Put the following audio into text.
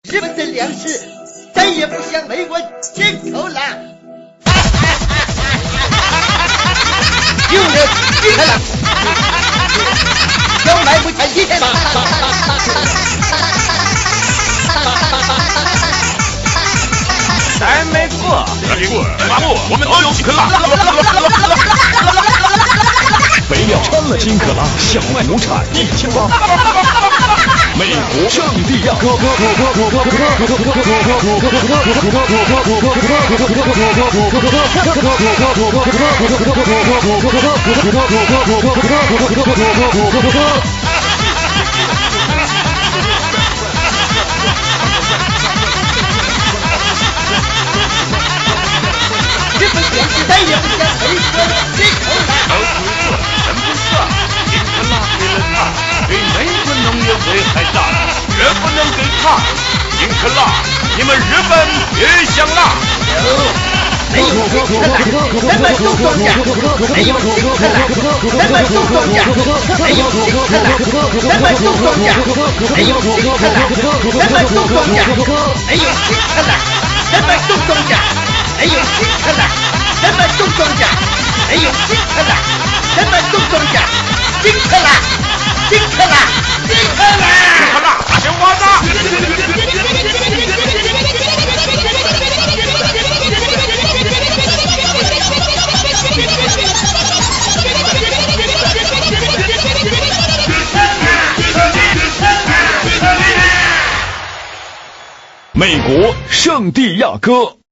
日本的粮食再也不向美国进口了。有人进来了，要买不谈一天。 咱没错，麻木，我们都有金克拉。 北料掺了金克拉，小麦亩产1800。美国圣地亚哥， 日本粮食再也不向美国进口了。 真不是，金克拉给了他，对美国农业危害大，绝不能给他。金克拉，你们日本别想了。 没有金克拉，咱们种庄稼；没有金克拉，咱们种庄稼；没有金克拉，咱们种庄稼；没有金克拉，咱们种庄稼；没有金克拉，咱们种庄稼；没有金克拉，咱们种庄稼；没有金克拉，咱们种庄稼。金克拉，金克拉，金克拉， 金克拉，大青蛙子。 美国圣地亚哥。